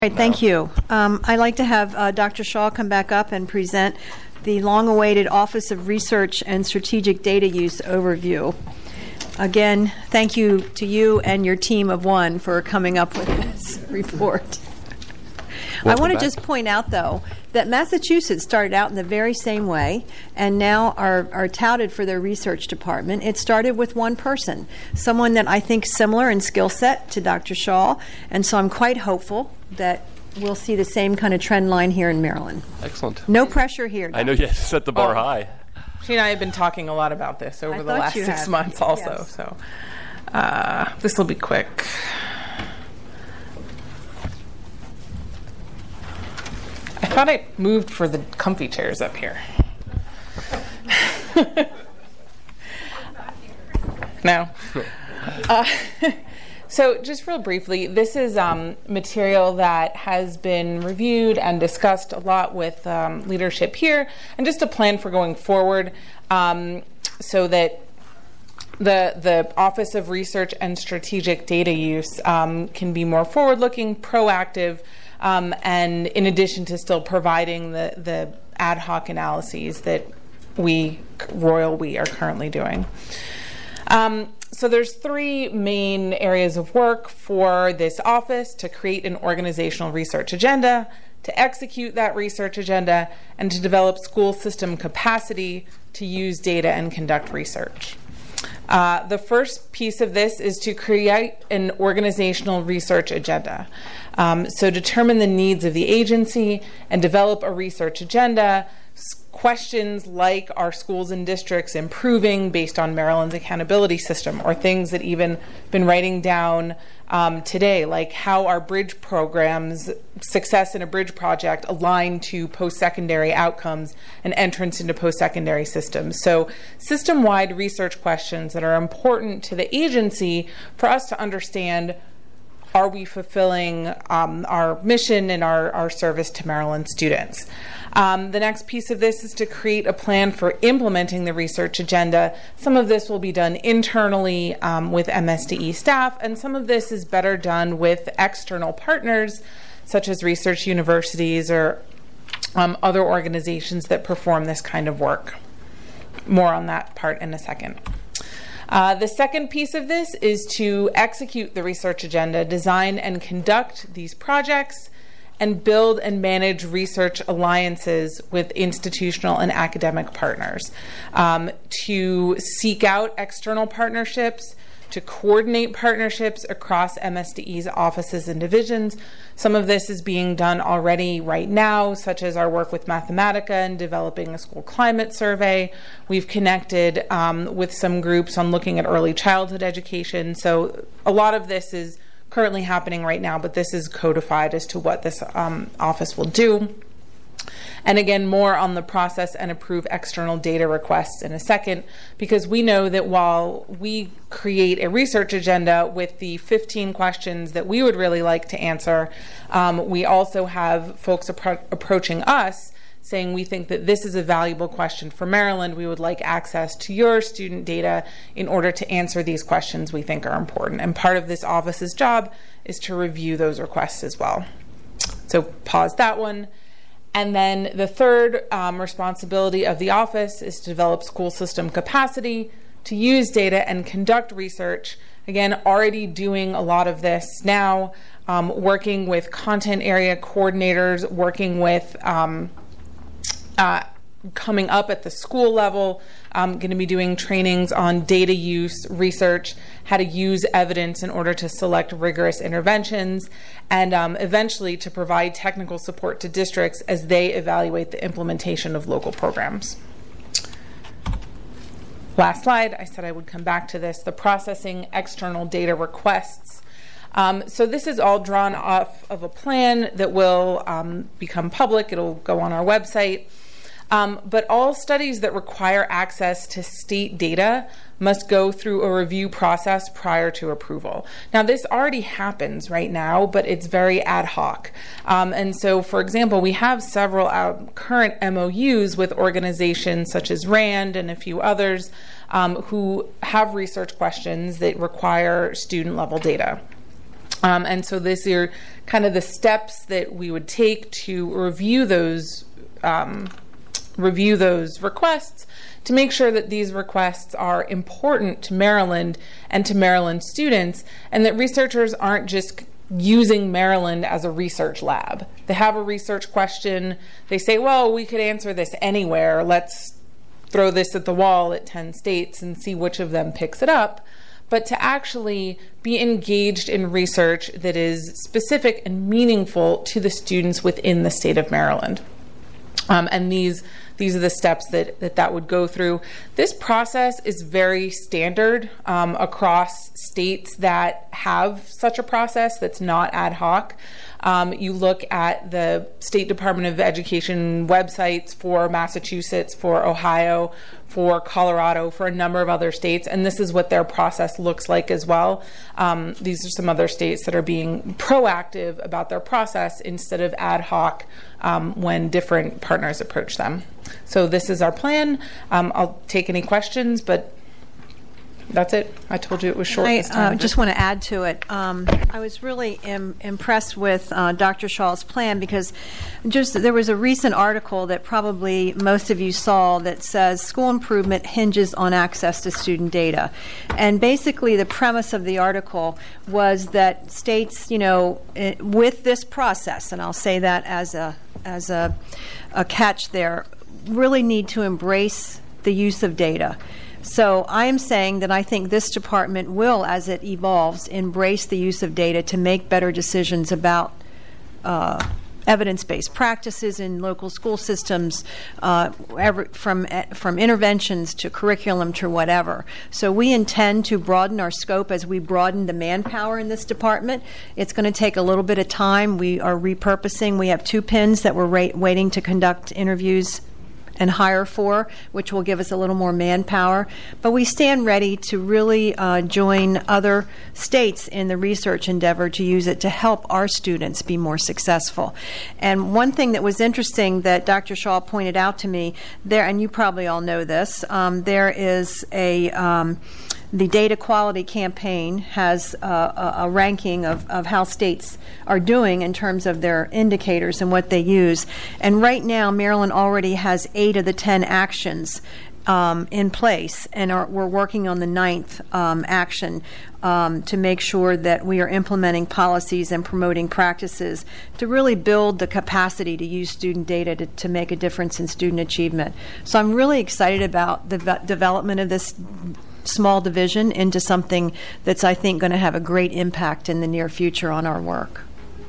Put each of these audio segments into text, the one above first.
Right, thank you. I'd like to have Dr. Shaw come back up and present the long-awaited Office of Research and Strategic Data Use overview. Again, thank you to you and your team of one for coming up with this report. I want to just point out, though, that Massachusetts started out in the very same way and now are touted for their research department. It started with one person, someone that I think similar in skill set to Dr. Shaw, and so I'm quite hopeful that we'll see the same kind of trend line here in Maryland. Excellent. No pressure here. I know you set the bar high. She and I have been talking a lot about this over the last 6 months also, yes. So this will be quick. I thought I moved for the comfy chairs up here. No. So just real briefly, this is material that has been reviewed and discussed a lot with leadership here, and just a plan for going forward so that the Office of Research and Strategic Data Use can be more forward-looking, proactive, and in addition to still providing the ad hoc analyses that we are currently doing. So there's 3 main areas of work for this office: to create an organizational research agenda, to execute that research agenda, and to develop school system capacity to use data and conduct research. The first piece of this is to create an organizational research agenda. So determine the needs of the agency and develop a research agenda. Questions like, are schools and districts improving based on Maryland's accountability system, or things that even been writing down today, like how are bridge programs, success in a bridge project, aligned to post-secondary outcomes and entrance into post-secondary systems. So system-wide research questions that are important to the agency for us to understand, are we fulfilling our mission and our service to Maryland students? The next piece of this is to create a plan for implementing the research agenda. Some of this will be done internally with MSDE staff, and some of this is better done with external partners, such as research universities or other organizations that perform this kind of work. More on that part in a second. The second piece of this is to execute the research agenda, design and conduct these projects, and build and manage research alliances with institutional and academic partners, to seek out external partnerships, to coordinate partnerships across MSDE's offices and divisions. Some of this is being done already right now, such as our work with Mathematica and developing a school climate survey. We've connected with some groups on looking at early childhood education. So a lot of this is currently happening right now, but this is codified as to what this office will do. And again, more on the process and approve external data requests in a second, because we know that while we create a research agenda with the 15 questions that we would really like to answer, we also have folks approaching us saying, we think that this is a valuable question for Maryland. We would like access to your student data in order to answer these questions we think are important. And part of this office's job is to review those requests as well. So pause that one. And then the third responsibility of the office is to develop school system capacity to use data and conduct research. Again, already doing a lot of this now, working with content area coordinators, working with coming up at the school level, going to be doing trainings on data use, research, how to use evidence in order to select rigorous interventions, and eventually to provide technical support to districts as they evaluate the implementation of local programs. Last slide, I said I would come back to this, the processing external data requests. So this is all drawn off of a plan that will become public. It'll go on our website. But all studies that require access to state data must go through a review process prior to approval. Now, this already happens right now, but it's very ad hoc. And so, for example, we have several current MOUs with organizations such as RAND and a few others who have research questions that require student-level data. And so this year kind of the steps that we would take to review those requests to make sure that these requests are important to Maryland and to Maryland students, and that researchers aren't just using Maryland as a research lab. They have a research question, they say, well, we could answer this anywhere, let's throw this at the wall at 10 states and see which of them picks it up. But to actually be engaged in research that is specific and meaningful to the students within the state of Maryland. And these are the steps that would go through. This process is very standard across states that have such a process that's not ad hoc. You look at the State Department of Education websites for Massachusetts, for Ohio, for Colorado, for a number of other states, and this is what their process looks like as well. These are some other states that are being proactive about their process instead of ad hoc when different partners approach them. So this is our plan. I'll take any questions, but that's it. I told you it was short this time. I just want to add to it. I was really impressed with Dr. Shaw's plan because there was a recent article that probably most of you saw that says school improvement hinges on access to student data. And basically the premise of the article was that states, with this process, and I'll say that as a catch there, really need to embrace the use of data. So I am saying that I think this department will, as it evolves, embrace the use of data to make better decisions about evidence-based practices in local school systems, from interventions to curriculum to whatever. So we intend to broaden our scope as we broaden the manpower in this department. It's going to take a little bit of time. We are repurposing. We have 2 PINs that we're waiting to conduct interviews and hire for, which will give us a little more manpower. But we stand ready to really join other states in the research endeavor to use it to help our students be more successful. And one thing that was interesting that Dr. Shaw pointed out to me there, and you probably all know this, there is the Data Quality Campaign has a ranking of how states are doing in terms of their indicators and what they use. And right now, Maryland already has 8 of the 10 actions in place, and we're working on the 9th action to make sure that we are implementing policies and promoting practices to really build the capacity to use student data to make a difference in student achievement. So I'm really excited about the development of this small division into something that's, I think, going to have a great impact in the near future on our work.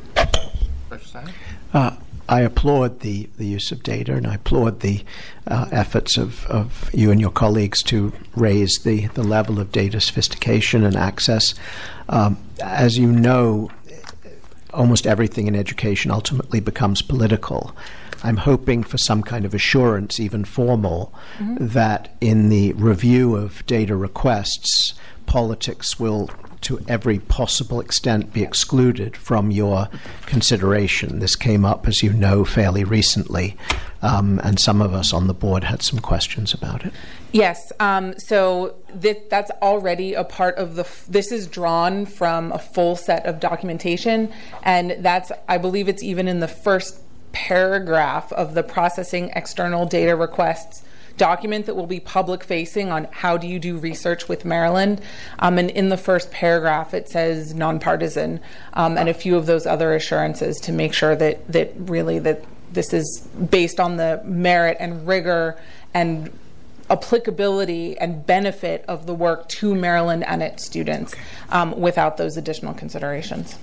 I applaud the use of data, and I applaud the efforts of you and your colleagues to raise the level of data sophistication and access. As you know, almost everything in education ultimately becomes political. I'm hoping for some kind of assurance, even formal, that in the review of data requests, politics will, to every possible extent, be excluded from your consideration. This came up, as you know, fairly recently, and some of us on the board had some questions about it. Yes, so that's already a part of this is drawn from a full set of documentation, and I believe it's even in the first paragraph of the processing external data requests document that will be public facing on how do you do research with Maryland. And in the first paragraph it says nonpartisan, and a few of those other assurances to make sure that this is based on the merit and rigor and applicability and benefit of the work to Maryland and its students, without those additional considerations.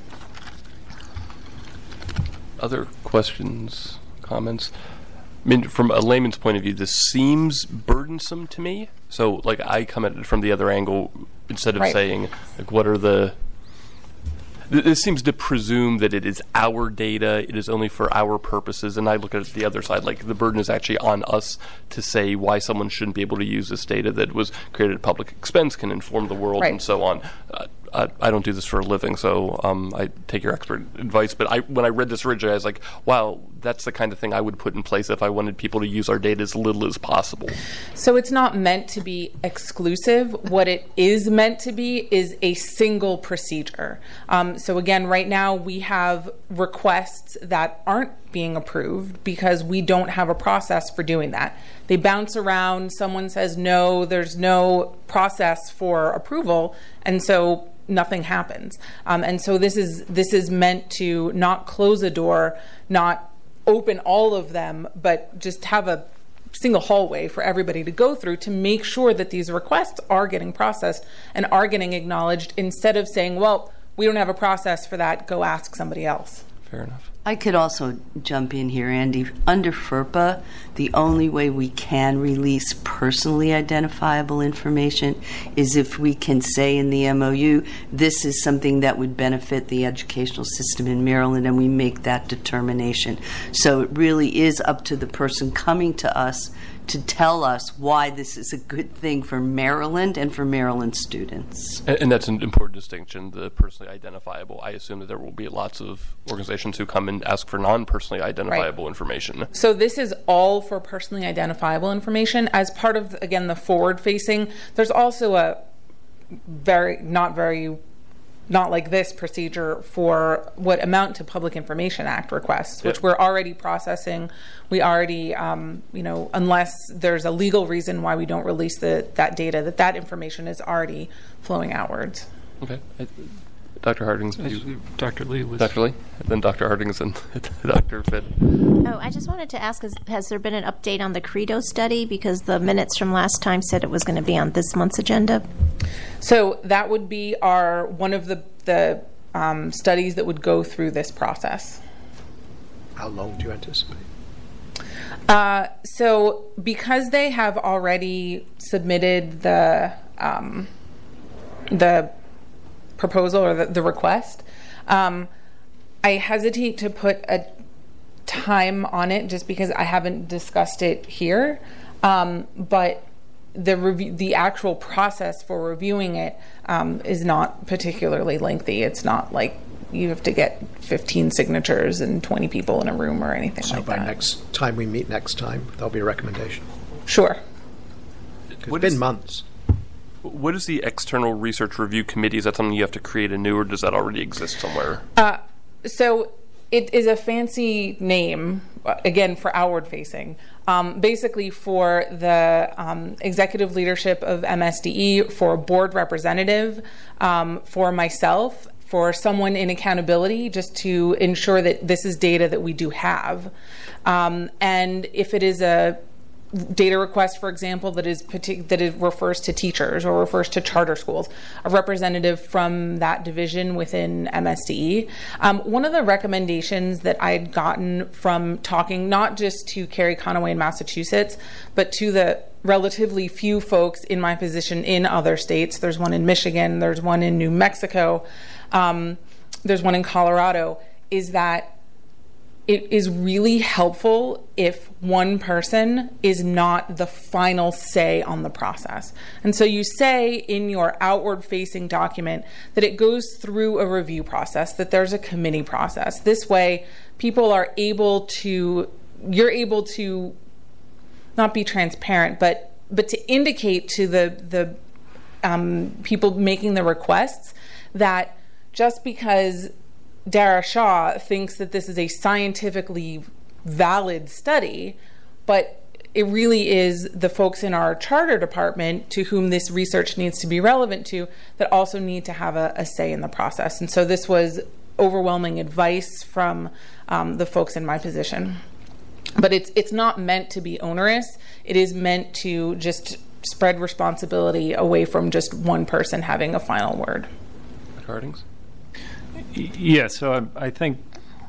Other questions, comments? I mean, from a layman's point of view, this seems burdensome to me. So, I come at it from the other angle instead of saying, what are the... This seems to presume that it is our data, it is only for our purposes, and I look at it the other side, the burden is actually on us to say why someone shouldn't be able to use this data that was created at public expense, can inform the world, and so on. I don't do this for a living, so I take your expert advice. But when I read this originally, I was like, wow, that's the kind of thing I would put in place if I wanted people to use our data as little as possible. So it's not meant to be exclusive. What it is meant to be is a single procedure. So again, right now we have requests that aren't being approved because we don't have a process for doing that. They bounce around, someone says no, there's no process for approval, and so nothing happens. And so this is meant to not close a door, not open all of them, but just have a single hallway for everybody to go through to make sure that these requests are getting processed and are getting acknowledged, instead of saying, well, we don't have a process for that, go ask somebody else. Fair enough. I could also jump in here, Andy. Under FERPA, the only way we can release personally identifiable information is if we can say in the MOU, this is something that would benefit the educational system in Maryland, and we make that determination. So it really is up to the person coming to us to tell us why this is a good thing for Maryland and for Maryland students. And that's an important distinction, the personally identifiable. I assume that there will be lots of organizations who come and ask for non-personally identifiable information. So this is all for personally identifiable information. As part of, again, the forward-facing, there's also a not like this procedure for what amount to Public Information Act requests, which we're already processing. We already, unless there's a legal reason why we don't release that data, that information is already flowing outwards. Okay. Dr. Hardings. Dr. Lee was... Dr. Lee, then Dr. Hardings, and Dr. Fitt. Oh, I just wanted to ask, has there been an update on the Credo study? Because the minutes from last time said it was going to be on this month's agenda. So that would be one of the studies that would go through this process. How long do you anticipate? So because they have already submitted the proposal or the request, I hesitate to put a time on it just because I haven't discussed it here. But the actual process for reviewing it is not particularly lengthy. It's not like you have to get 15 signatures and 20 people in a room or anything like that. So by next time we meet next time, there'll be a recommendation? Sure. It's been months. What is the External Research Review Committee? Is that something you have to create anew, or does that already exist somewhere? So it is a fancy name, again, for outward-facing. Basically for the executive leadership of MSDE, for a board representative, for myself, for someone in accountability, just to ensure that this is data that we do have. And if it is a data request, for example, that it refers to teachers or refers to charter schools, a representative from that division within MSDE. One of the recommendations that I had gotten from talking not just to Carrie Conaway in Massachusetts, but to the relatively few folks in my position in other states, there's one in Michigan, there's one in New Mexico, there's one in Colorado, is that it is really helpful if one person is not the final say on the process. And so you say in your outward-facing document that it goes through a review process, that there's a committee process. This way, people are able to, you're able to not be transparent, but to indicate to the people making the requests that just because Dara Shaw thinks that this is a scientifically valid study, but it really is the folks in our charter department to whom this research needs to be relevant to that also need to have a say in the process. And so this was overwhelming advice from the folks in my position. But it's not meant to be onerous. It is meant to just spread responsibility away from just one person having a final word. Hardings? Yeah, so I think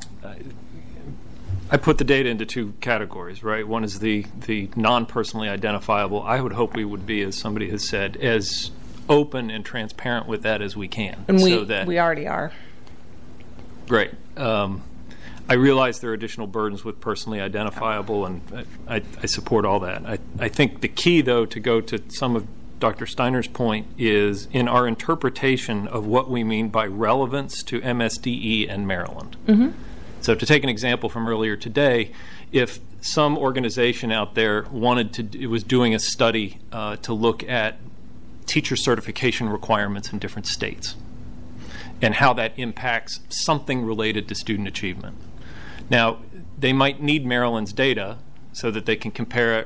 I put the data into two categories, right? One is the non-personally identifiable. I would hope we would be, as somebody has said, as open and transparent with that as we can. And we already are. Great. I realize there are additional burdens with personally identifiable, and I support all that. I think the key, though, to go to some of Dr. Steiner's point is in our interpretation of what we mean by relevance to MSDE and Maryland. Mm-hmm. So to take an example from earlier today, if some organization out there was doing a study to look at teacher certification requirements in different states and how that impacts something related to student achievement. Now, they might need Maryland's data so that they can compare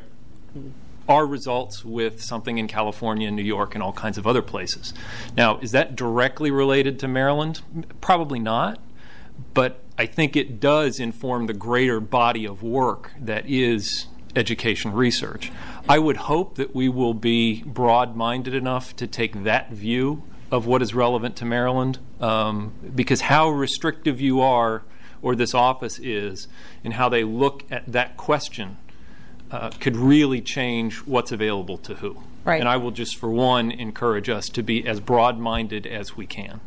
our results with something in California and New York and all kinds of other places. Now, is that directly related to Maryland? Probably not, but I think it does inform the greater body of work that is education research. I would hope that we will be broad-minded enough to take that view of what is relevant to Maryland, because how restrictive you are, or this office is, in how they look at that question could really change what's available to who. Right. And I will just, for one, encourage us to be as broad-minded as we can.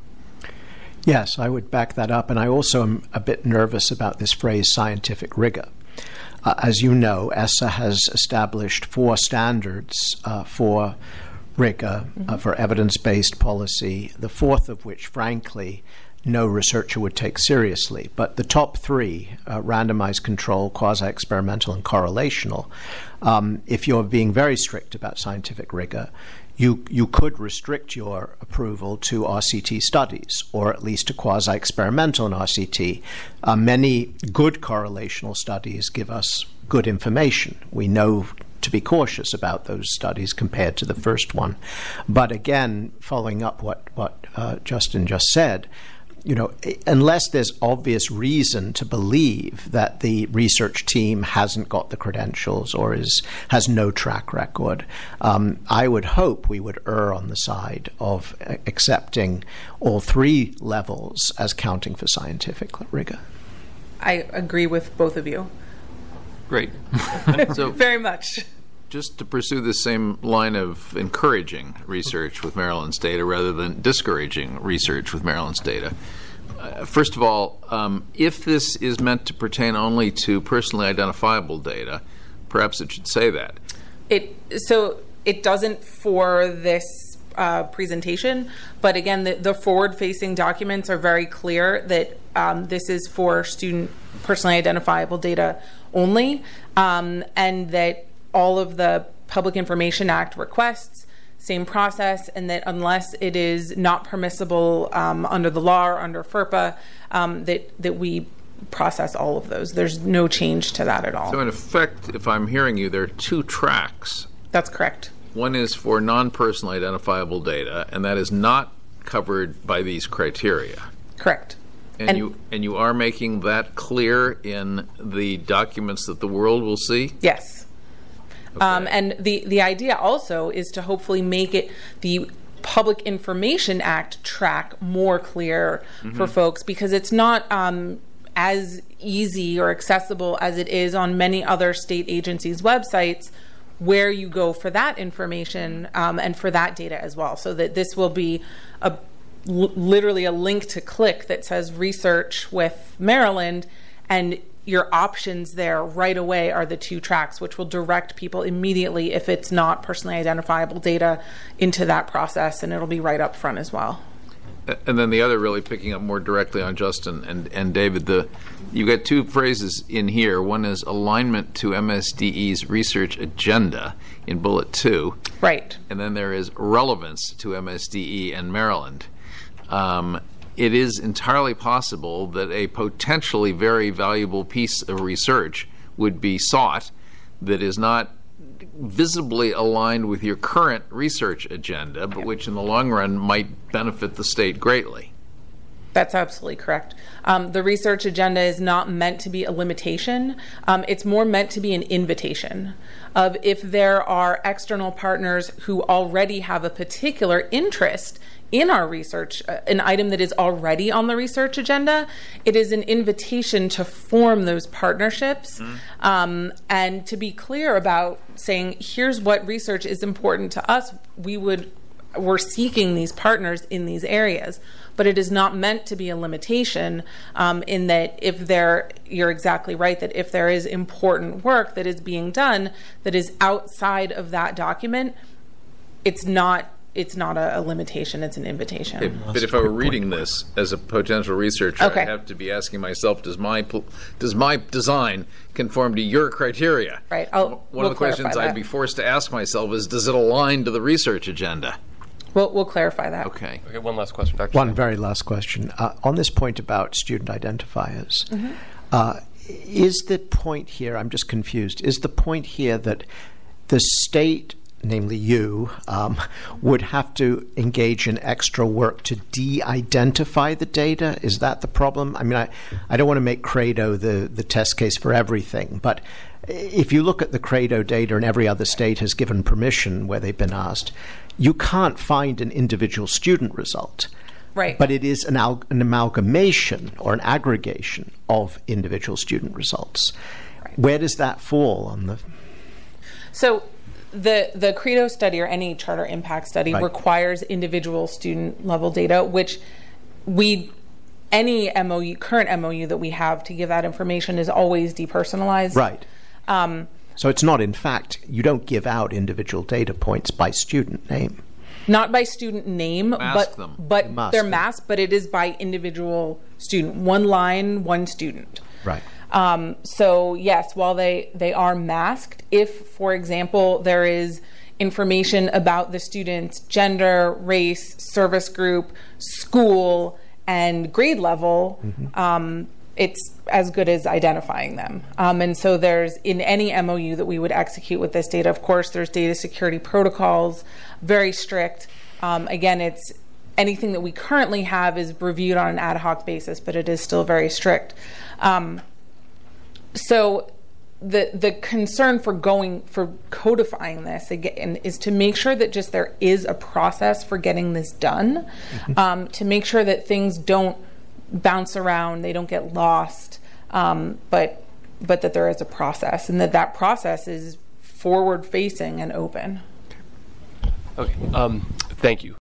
Yes, I would back that up. And I also am a bit nervous about this phrase, scientific rigor. As you know, ESSA has established 4 standards for rigor, for evidence-based policy, the 4th of which, frankly, no researcher would take seriously. But the top 3, randomized control, quasi-experimental, and correlational, if you're being very strict about scientific rigor, you could restrict your approval to RCT studies, or at least to quasi-experimental in RCT. Many good correlational studies give us good information. We know to be cautious about those studies compared to the first one. But again, following up what Justin just said, unless there's obvious reason to believe that the research team hasn't got the credentials or has no track record, I would hope we would err on the side of accepting all 3 levels as counting for scientific rigor. I agree with both of you. Great. So, very much. Just to pursue the same line of encouraging research with Maryland's data rather than discouraging research with Maryland's data. First of all, if this is meant to pertain only to personally identifiable data, perhaps it should say that. So it doesn't for this presentation, but again, the forward-facing documents are very clear that this is for student personally identifiable data only, and that all of the Public Information Act requests, same process, and that unless it is not permissible under the law or under FERPA, that we process all of those. There's no change to that at all. So in effect, if I'm hearing you, there are 2 tracks. That's correct. One is for non-personally identifiable data, and that is not covered by these criteria. Correct. And you are making that clear in the documents that the world will see? Yes. Okay. And the idea also is to hopefully make it the Public Information Act track more clear for folks, because it's not as easy or accessible as it is on many other state agencies' websites, where you go for that information and for that data as well. So that this will be literally a link to click that says research with Maryland, and your options there right away are the 2 tracks, which will direct people immediately, if it's not personally identifiable data, into that process, and it'll be right up front as well. And then the other, really picking up more directly on Justin and David, you got 2 phrases in here. One is alignment to MSDE's research agenda in bullet 2. Right. And then there is relevance to MSDE and Maryland. It is entirely possible that a potentially very valuable piece of research would be sought that is not visibly aligned with your current research agenda, but which in the long run might benefit the state greatly. That's absolutely correct. The research agenda is not meant to be a limitation. It's more meant to be an invitation of, if there are external partners who already have a particular interest in our research, an item that is already on the research agenda, it is an invitation to form those partnerships and to be clear about saying, here's what research is important to us. We're seeking these partners in these areas, but it is not meant to be a limitation in that you're exactly right, that if there is important work that is being done that is outside of that document, it's not a limitation, it's an invitation. But if I were reading this as a potential researcher, Okay. I'd have to be asking myself, does my design conform to your criteria? Right. One of We'll the questions clarify I'd that. be forced to ask myself is, does it align to the research agenda? We'll clarify that. Okay. Okay, one last question, Dr. One very last question. On this point about student identifiers, Mm-hmm. is the point here, I'm just confused, is the point here that the state, namely you, would have to engage in extra work to de-identify the data? Is that the problem? I mean, I don't want to make Credo the test case for everything, but if you look at the Credo data and every other state has given permission where they've been asked, you can't find an individual student result. Right. But it is an amalgamation or an aggregation of individual student results. Right. Where does that fall on the... So the Credo study or any charter impact study Right. requires individual student level data, which any MOU, current MOU that we have to give that information is always depersonalized. Right. So it's not, in fact, you don't give out individual data points by student name. Not by student name, Mask them. but Mask they're them. masked, but it is by individual student. One line, one student. Right. So yes, while they are masked, if, for example, there is information about the student's gender, race, service group, school, and grade level, it's as good as identifying them. And so there's, in any MOU that we would execute with this data, of course, there's data security protocols, very strict. Again, it's anything that we currently have is reviewed on an ad hoc basis, but it is still very strict. So the concern for codifying this again is to make sure that just there is a process for getting this done, to make sure that things don't bounce around, they don't get lost, but that there is a process, and that process is forward facing and open. Okay, thank you.